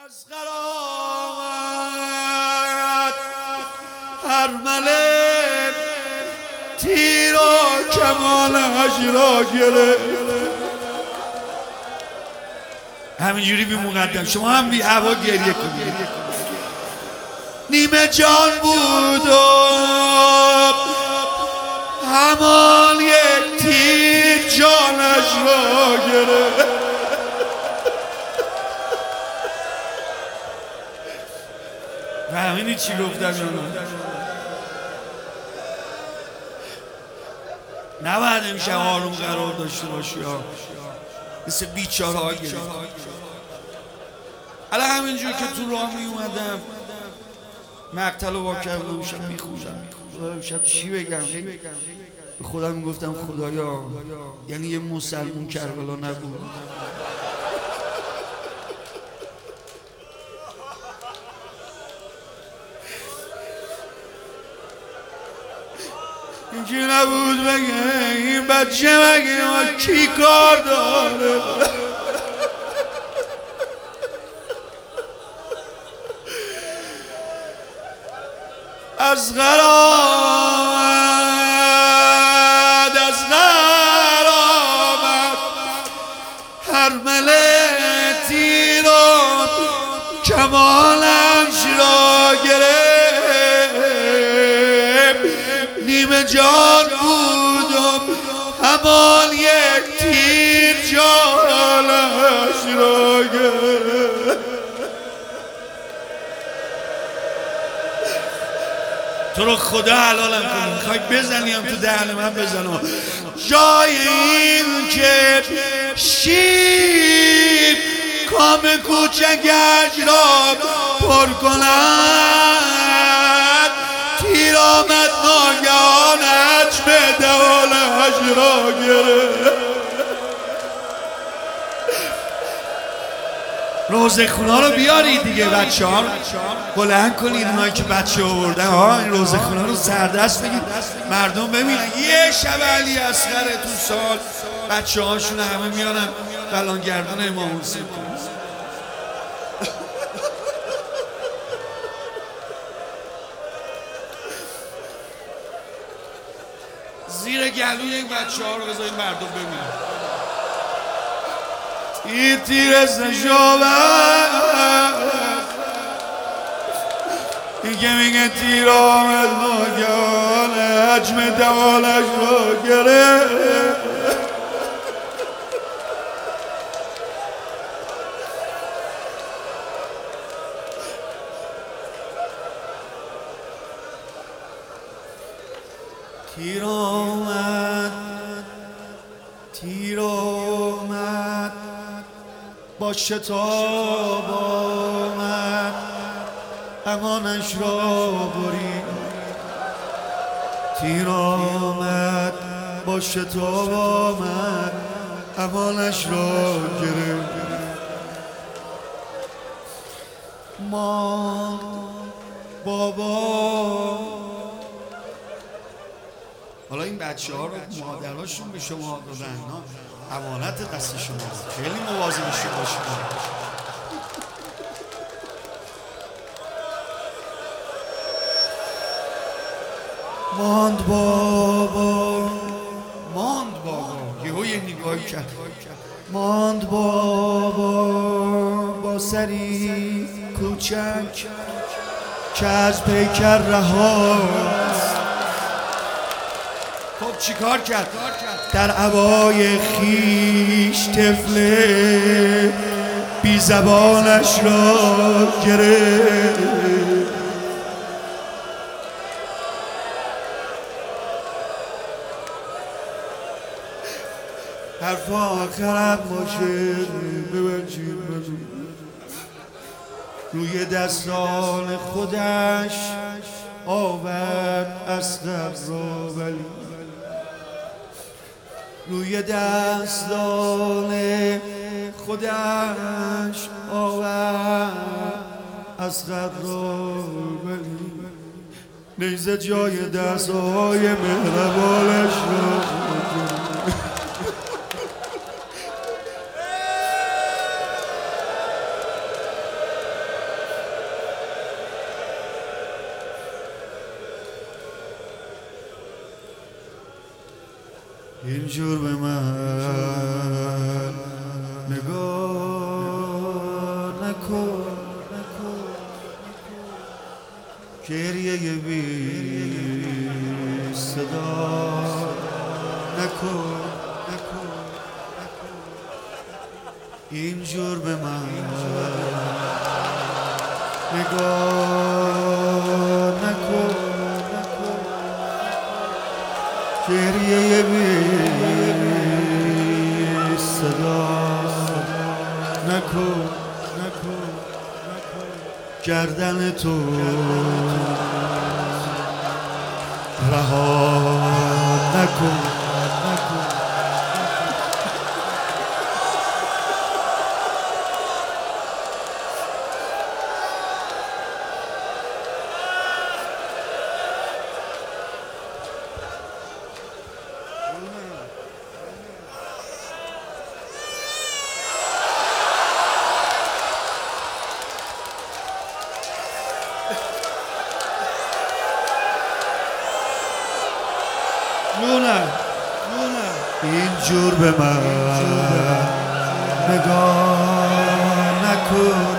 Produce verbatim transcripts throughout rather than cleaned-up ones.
از قرامت هر ملک تیر و کمانش را گرفت. همینجوری بی مقدم شما هم بی هوا گریه کنید. نیمه جان بود و همان یک تیر جانش را گرفت. همینی چی گفتم جانم؟ نباید امشب آروم قرار داشته باشی ها، مثل بیچاره ها گرفت. الان همینجور که تو راه می اومدم مقتل رو با کردم میشم میخوندم میشم چی بگم؟ به خودم میگفتم خدایا یعنی یه مسلمون کربلا نبود. اینکه نبود بگه این بچه بگه ما کی کار داره. از غرامت از غرامت هر ملک تیر و کمانش را گرفت. نیمه جان بود و همان یک تیر جانش را گرفت. تو رو خدا حلالم کنی، میخوای بزنیم تو دهن من بزنم. جای این که شیر کام کوچکش را پر کند، تیر آمد ناگهانش به دهانش را گرفت. روزه خونا رو بیارید دیگه بچه ها، بلند کنید اونایی که بچه آوردن ها، این روزه خونا رو سردست بگید مردم ببینن. یه شب علی اصغر تو سال بچه هاشون همه میارن بلانگردان امام حسین. زیر گلوی این بچه ها رو بذارید مردم ببینن. این تیر از نشابت این که میگه تیر آمد ناگهان حجم دوالش را گرفت. تیر آمد تیر آمد با شتاب آمد امانش را برید. تیر آمد با شتاب آمد امانش را گرفت. ما بابا حالا این بچه ها رو مادرهاشون به شما دادن، امانت دست شما، خیلی مواظبشون باشید. ماند بابا ماند بابا یهو یه نگاهی کرد، ماند بابا با سری کوچک که از پیکر رهاست. خب چی کار کرد؟ در عبای خیش طفل بی زبانش را گرفت. حرف آخرم باشه ببنجید بدون روی دستان خودش آورد اصغر را، ولی روی دستان خودش آورد اصغر را، ولی نیزه جای دستهای مهربانش را. اینجور به من نگاه نکن، گریه بی صدا نکن، اینجور به من نگاه نکن، گریه بی صدا نکن، گردن تو رها نکن. لونه اینجور به من نگاه نکن،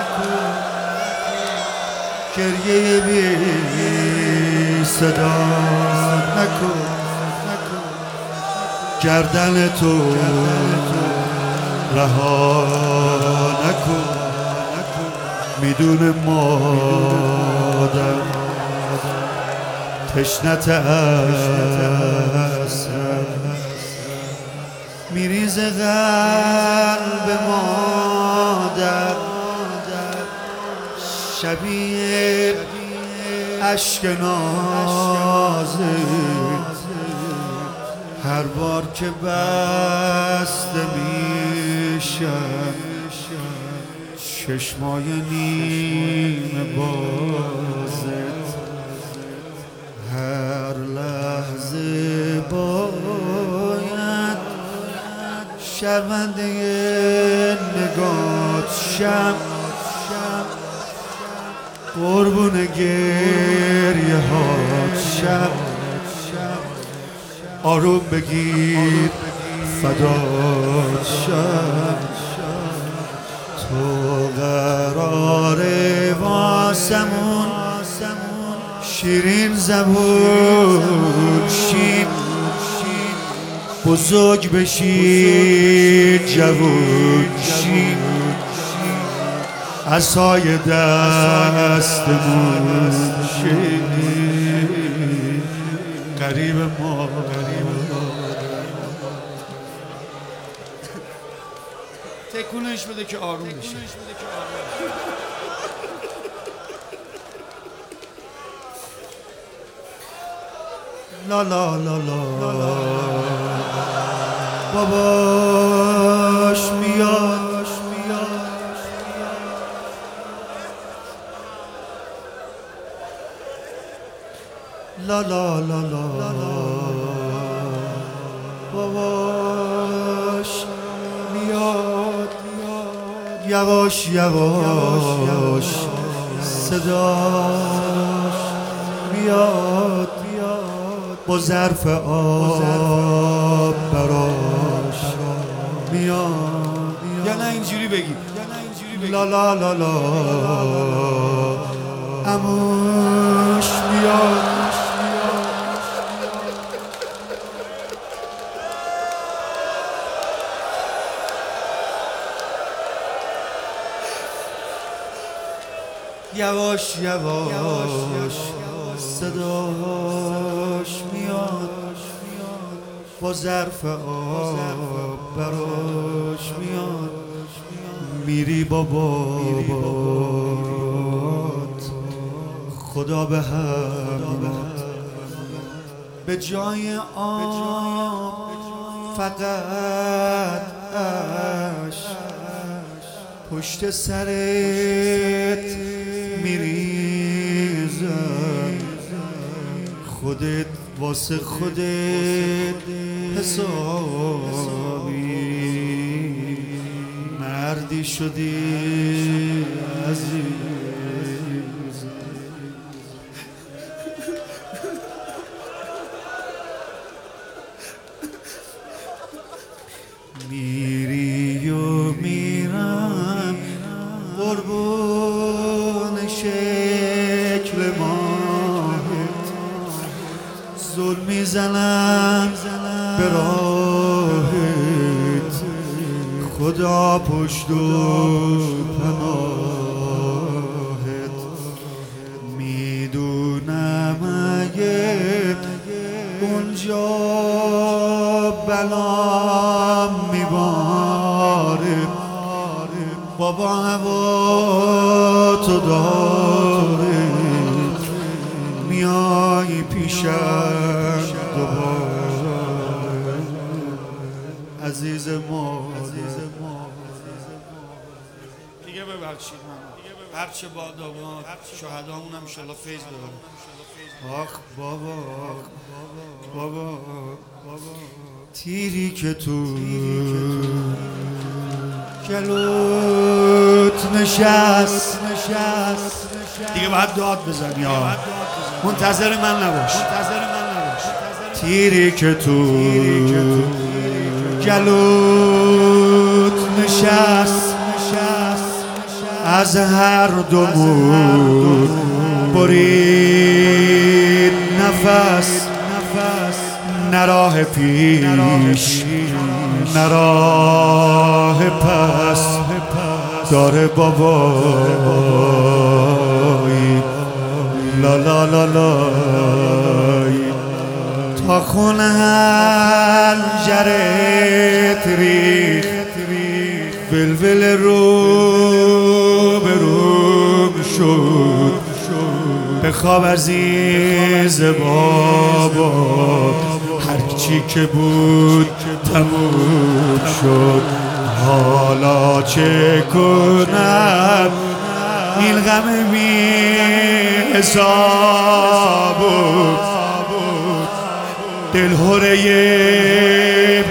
گریه بی صدا نکن، گردن تو رها نکن. میدونه مادر تشنت است، میریز قلب مادر شبیه اشک نازه، هر بار که بسته میشم چشمای نیمه بازت، هر لحظه باید شرمنده نگات شم، قربون گریه هات شم. آروم بگیر فدات شم، تو قراره واسمون شیرین زبون شیم، بزرگ بشی جوون شیم، عصای دستمون شیم، قریب ما تکونش بده که آروم بشه. لا لا لا لا باباش میاد، لا لا لا لا باباش میاد، یواش یواش صداش میاد، با ظرف آب براش میاد. یا نه اینجوری بگی لا لا لا لا عموش میاد، یواش یواش صداش میاد، با ظرف آب براش میاد. میری با بابات خدا به همت، به جای آب فقط عشق پشت سرت میریزم، خودت واسه خودت حسابی، مردی شدی عزیز. قربون شکل ماهت زل میزنم به راهت خدا پشت و پناهت میدونم اگه اونجا بلام میباره بابا هوا تو داره میای پیشم دوباره عزیز ما دیگه ببخشید من هرچه با داماد شهدامون هم انشالله فیض ببرم. آخ بابا بابا تیری که تو گلوت نشست دیگه باید داد بزنی یا منتظر من نباش تیری که تو گلوت نشست از هر دومون برید نفس نه راه پیش نه راه پس داره بابایی لا لا لا لای تا خونه هنجرت ریخت ولول رو به روم شد بخواب عزیز بابا هرچی که بود تموم شد حالا چه کنم این غم بی حساب بود دلهره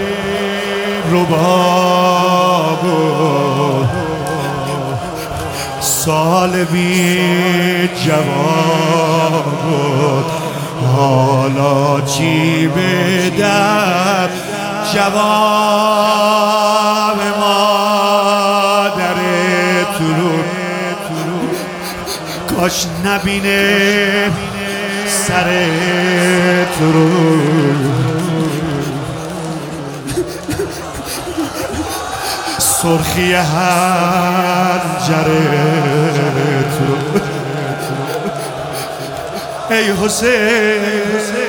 رباب بود سال بی جواب بود حالا چی بدم جواب مادر ترون کاش نبینه سر ترون سرخی هنجرت رو ای حسین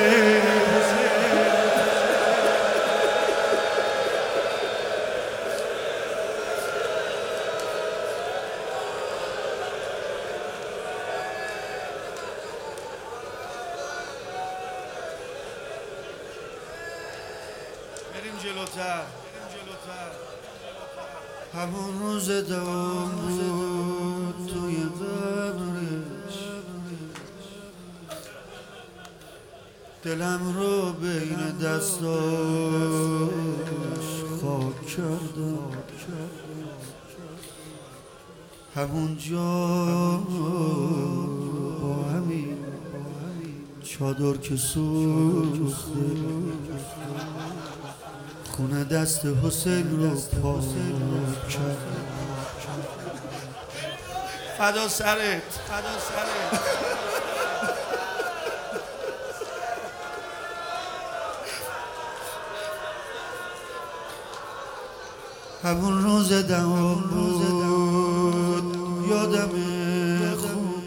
بریم جلوتر همون روز دوام بود توی قبرش دلم رو بین دستاش خاک کردم همونجا با همین چادر که سوخته خونه دست حسین رو پاک کرد فدا سرت فدا سرت همون روز دوام بود یادمه خوب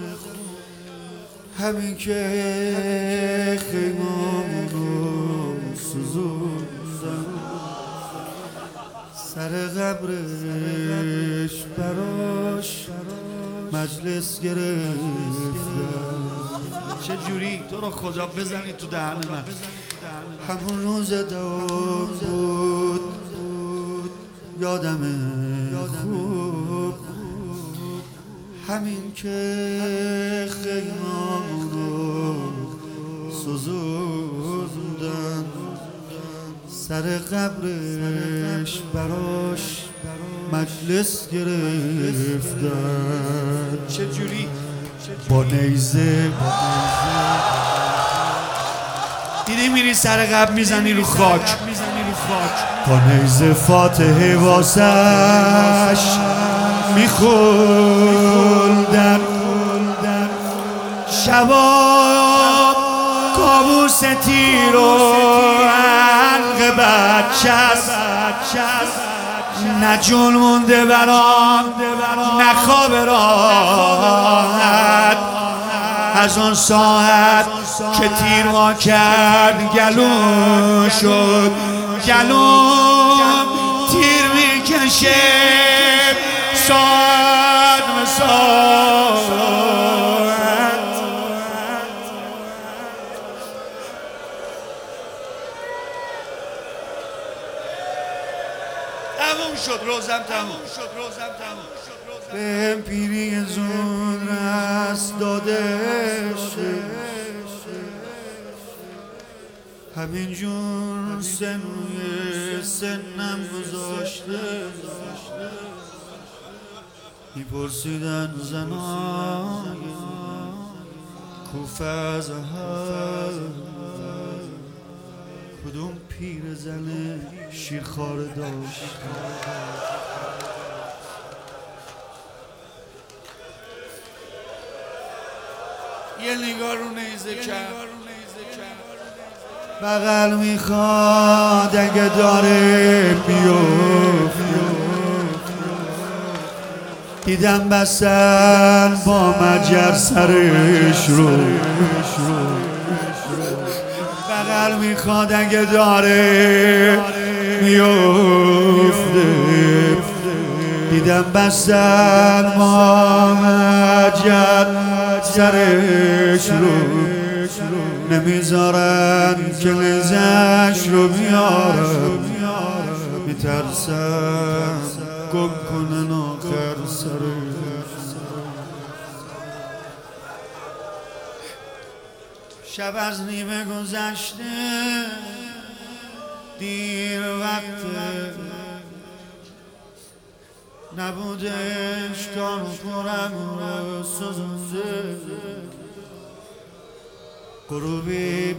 همین که خیمامونو سوزوندم سر قبرش براش مجلس گرفتم چه جوری تو رو خدا بزنی تو دهن من همون روز دوام بود یادمه خوب همین که خیمامونو سوزوندن سر قبرش براش مجلس گرفتن چه جوری با نیزه دیدی میری سر قبر میزنی رو خاک با نیزه فاتحه واسش میخوندن شبا کابوس تیر و علق بچست نه جون مونده برام نه خواب راحت از آن ساعت که تیر ما کرد گلوم شد گلوم تیر میکشه ساعت به ساعت تموم شد روزم تموم شد روزم تموم شد به پیری زود رست داده شد همینجور سنوی سنم گذاشته میپرسیدن زنای کوفه از کدوم پیر زنه شیرخوار داشت یه نگاه رو نیزه کرد بغل میخواد اگه داره بیفت دیدم بسن با مجر سرش رو بغل میخواد اگه داره میفته دیدم بسن با مجر سرش رو نمیذارن که لیزش رو بیارم میترسم گم کنن آخر سرش شب از نیمه گذشته دیر وقته نبودش تا رو پرم رو سوزنده غروبی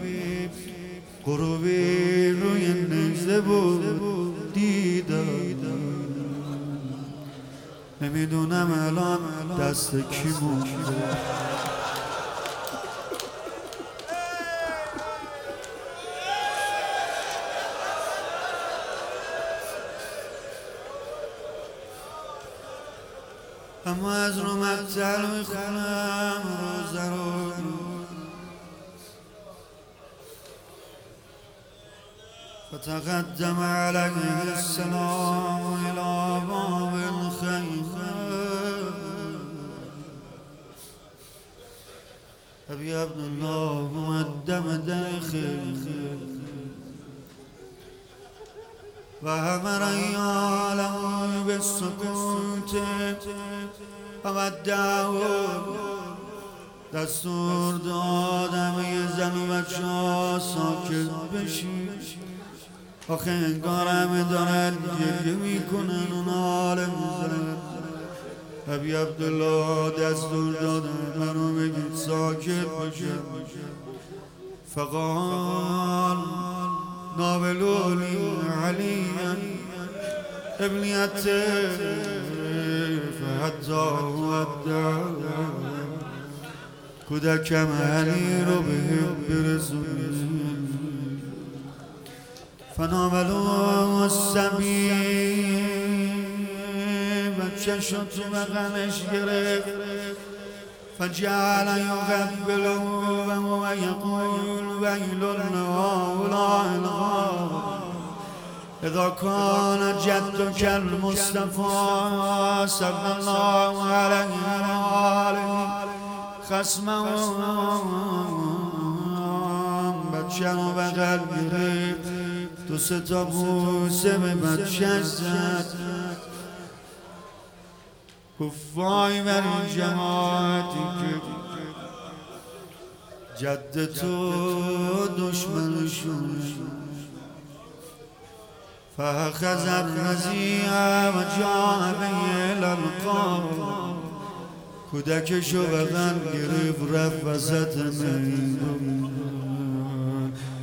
غروبی روی نیزه بود دیدم نمیدونم الان دست کی مونده اما از رو مقتل میخونم روزه رو فتقدم عليه السلام إلى باب الخيمة أبي عبد الله مقدم داخل وأمر عياله بالسكوت فودعه دستور داد همه زن و بچه ها ساکت بشید آخه انگار همه دارن گریه میکنن اون حال میزن ابی عبدالله دستور دادن منو بگید ساکت باشم فقال ناولونی علی ابنیت فحتی ودع کودکم علی رو بهم برسونی فناولو السبی بچه شد تو بغلش گرفت فجعل یقبله و هو یقول ویل لهؤلاء الغار اذا كان جدك المصطفى صلى الله عليه وآله خصمه بچه رو بغل گرفت دو سه تا بوسه به بچه‌ش زد گفت وای بر این جماعتی که جد تو دشمنشون فاخذ الرضیع و جاء به الالقا کودکشو بغل گرفت رفت وسط میدون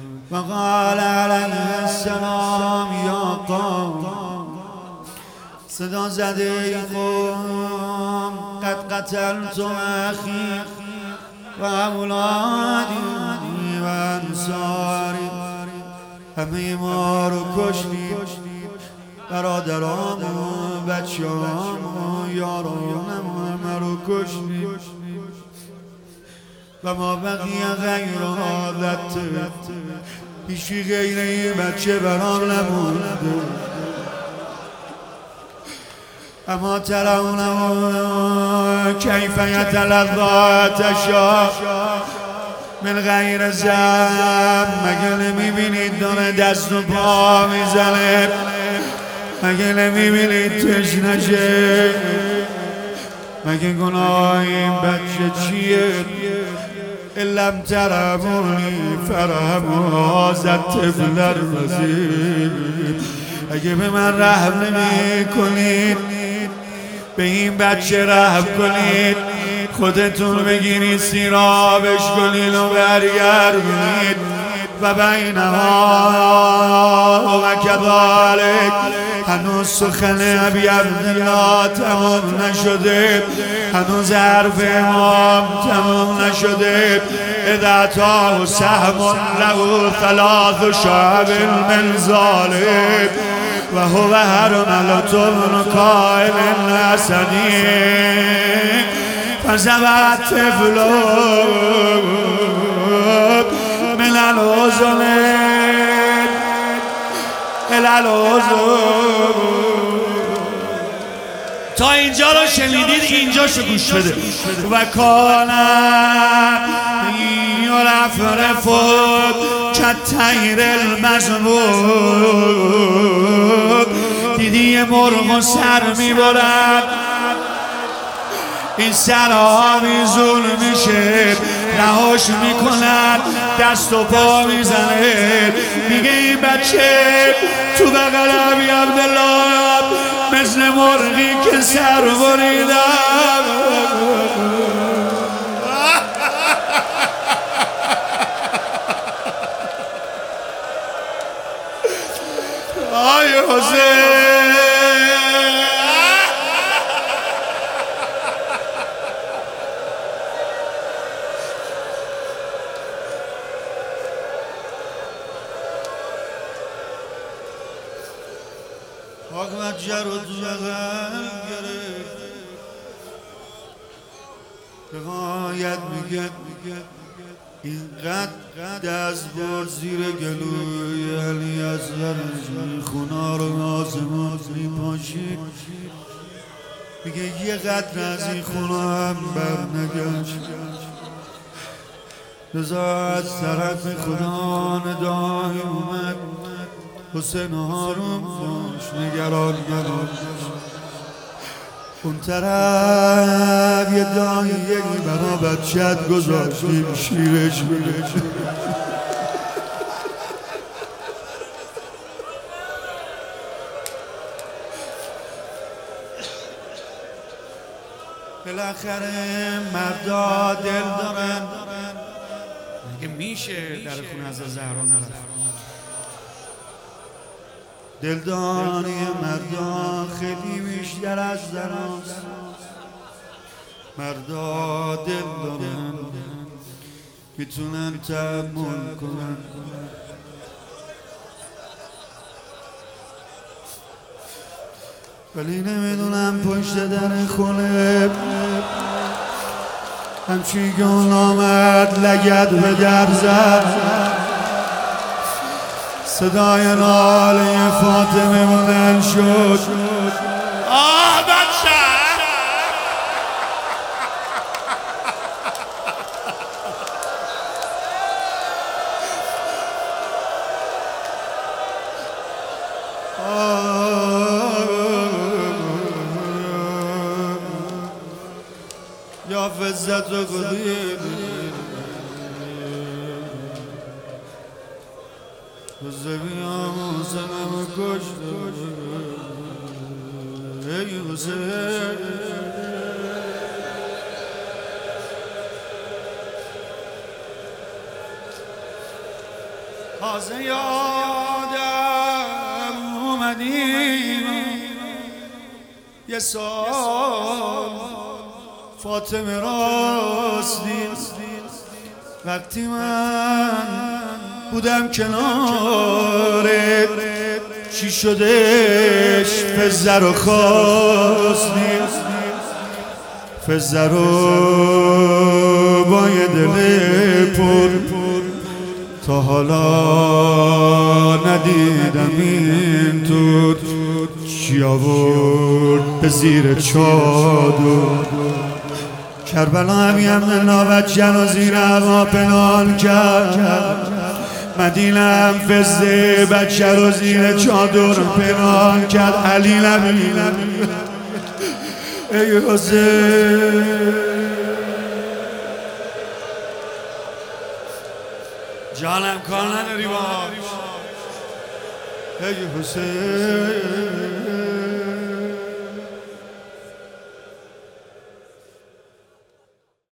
وقال عليه السلام یا قوم صدا زده ای قوم قد قتلت اخی و اولادی و انصاری، همه ما رو کشتی، برادرام و بچه‌ام و یارانم همه رو کشتی و ما بقیه غیر عادت، هیچی غیر این بچه برام نمونده. اما ترون کیف یتلظی تشاء من غیر ذنب، مگه نمیبینید داره دست و پا میزنه؟ مگه نمیبینید تشنشه؟ مگه گناه این بچه چیه؟ لم ترمونی فرهم هذا الطفل الرضیع، اگه به من رحم نمی کنید، به این بچه رحم کنید، خودتون بگیرید سیرابش کنید و برگردونید. و بینها و کذالک، هنوز سخن ابی عبدالله تمام نشده، هنوز حرف امام تمام نشده. اذا اتاه سهم له ثلاث شعب من ذلک و هو هرملة بن قائل الاسدی، فزبع الطفل من الاذن الى الاذن. تا اینجا رو شنیدید، اینجاشو گوش بده. و کان یرفرف کالطیر المزبوق، دیدی یه مرغ سر میبرد، این سرها میزون میشه، رهاش میکنن، دست و پا میزنه، میگه این بچه تو بغل ابی عبدالله مثل مرغی که سر بریدم. آی حسین، حکمت جر و زغن گرفت، روایت میگه اینقدر دست بر زیر گلوی علی اصغر خونا رو آسمان میپاشید، میگه یه قطره از این خونا هم بر نگشت. رضا از طرف خدا ندایی اومد، حسین هارون باش نگران نباش. اون طرف یه دایه برا بچت گذاشتیم شیرش بگشت. بالاخره مردا دل دارن، اگه میشه در خونه از زهرا نرفت. دلداری مردا خیلی بیشتر از زناست، مردا دل دارن میتونن تحمل کنن. ولی نمیدونم پشت در خونه همچی گل آمد لگد به در زد، صدای ناله فاطمه بلند شد. آه بچه یا فزت و قدیر زبیام حسنم کشت ای حسین. تازه یادم اومدی یه سال فاطمه راستی وقتی من بودم کنارت چی شدش فزه رو خواستی فزه رو با یه دل پر تا حالا ندیدم این طور چی آورد به زیر چادر کربلا همیم ناوت جنازی رو پنهان کرد مدینم فزه بچه رو زیر چادر پنهان کرد علی نبی ای حسین جانم کار نداری با ای حسین